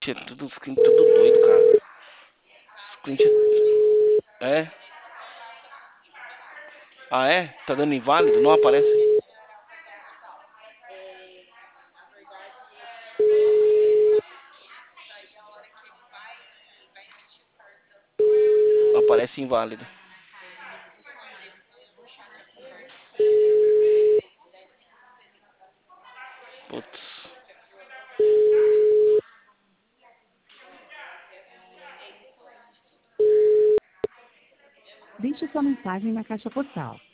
É tudo, os clientes tudo doido, cara. Os clientes. É? Ah, é? Tá dando inválido? Não aparece? Aparece inválido. Putz. Deixe sua mensagem na caixa postal